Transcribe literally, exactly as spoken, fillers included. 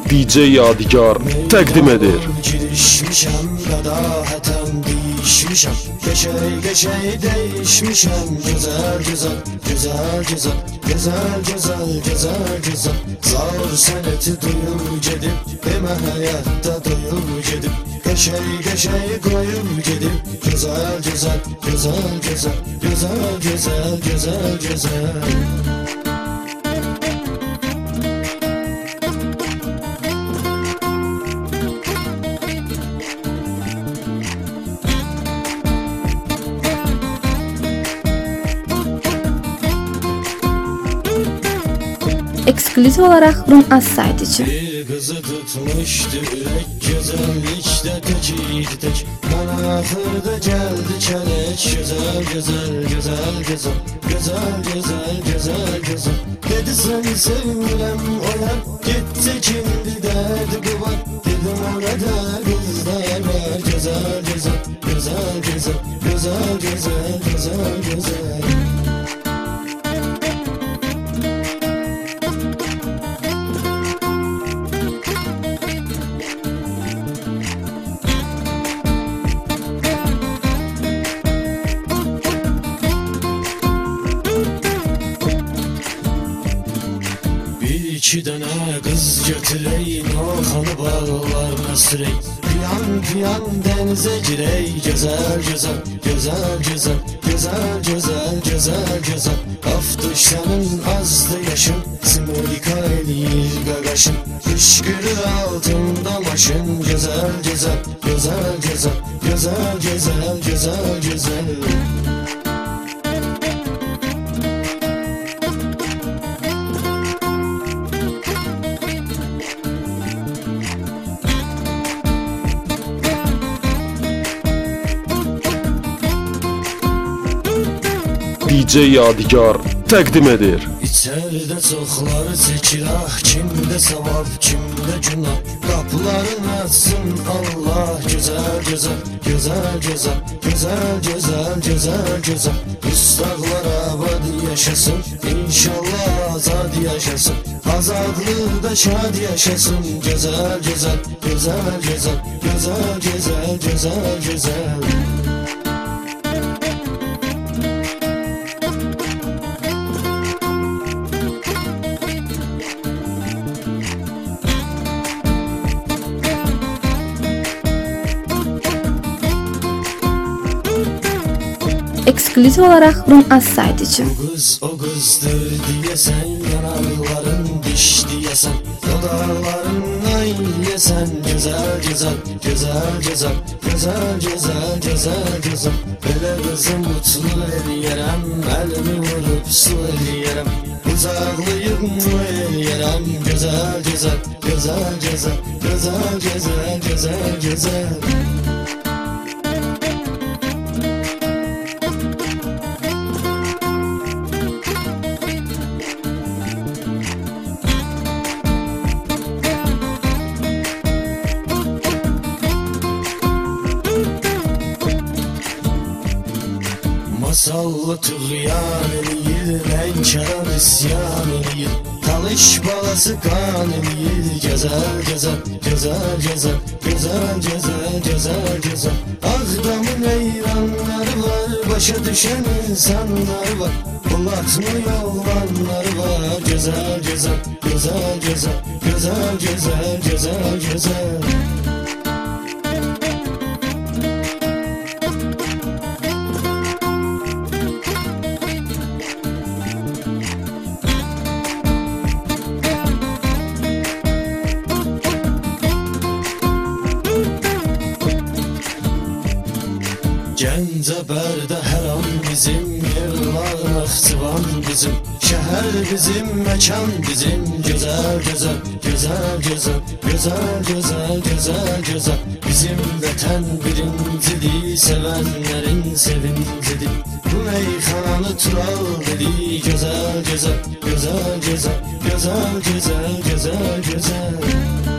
D J Yadigar təqdim edir. Girişmişəm, qədahətən dişmişəm. Geçey geçey değişmişəm. Güzel güzel, güzel güzel, güzel güzel, güzel güzel. Zar sənəti duyum gedib, demə həyatda duyum gedib. Geçey geçey koyum gedib. Güzel güzel, güzel güzel, güzel güzel, güzel güzel. Eksklüziv olarak Rum Az sayt için. Bir kızı tutmuştu ürek, güzellikte tekiydi tek. Bana ahırda geldi çelek. Güzel güzel güzel güzel, güzel güzel güzel güzel. Dedi seni sevilem oyar, gitti şimdi derdi bu var. Dedim orada kızlar var. Güzel güzel güzel güzel, güzel güzel güzel güzel. İki dənə qız götürey, noxanı bağlarına sürey. Piyan piyan dənizə girey. Gözəl gözəl, gözəl gözəl, gözəl gözəl, gözəl gözəl. Af düşənin azdı yaşım, simulika eləyir qaqaşım. Fışqırır altında maşın. Gözəl gözəl, gözəl gözəl, gözəl gözəl, gözəl gözəl. D J Yadigar təqdim edir. İçeride çoxları çəkir, ah, kimdə savab, kimdə günah. Qapılarını açsın Allah. Güzel güzel, güzel güzel, güzel güzel, güzel güzel. Ustaqlar abad yaşasın, İnşallah azad yaşasın. Azadlıqda şad yaşasın. Güzel güzel, güzel güzel, güzel güzel, güzel güzel. Eksklüziv olarak Rum Az sayt için. O kız o kızdır diyesen, yanakların diş diyesen, dudakların ay diyesen. Güzel güzel, güzel güzel, güzel güzel, güzel güzel. Böyle kızı mutlu eləyərəm, elimi vurup su eləyərəm. Uzaqlayıb mu eləyərəm. Güzel güzel, güzel güzel, güzel güzel, güzel güzel. Masallı tuğyan eləyir, lənkəran isyan eləyir. Talış balası qan eləyir. Gözəl gözəl, gözəl gözəl, gözəl gözəl, gözəl gözəl. Ağdamın eyranları var, başa düşən insanlar var. Bulatmıyor olanlar var. Güzel güzel, güzel güzel, güzel güzel, güzel güzel. Gəncəbərdə hər an bizim, yerlar Naxçıvan bizim. Şəhər bizim, məkan bizim. Gözəl gözəl, gözəl gözəl, gözəl gözəl, gözəl gözəl. Bizim vətən birincidir, sevənlərin sevincidir. Bu meyxananı tural dedi. Gözəl gözəl, gözəl gözəl, gözəl gözəl, gözəl gözəl.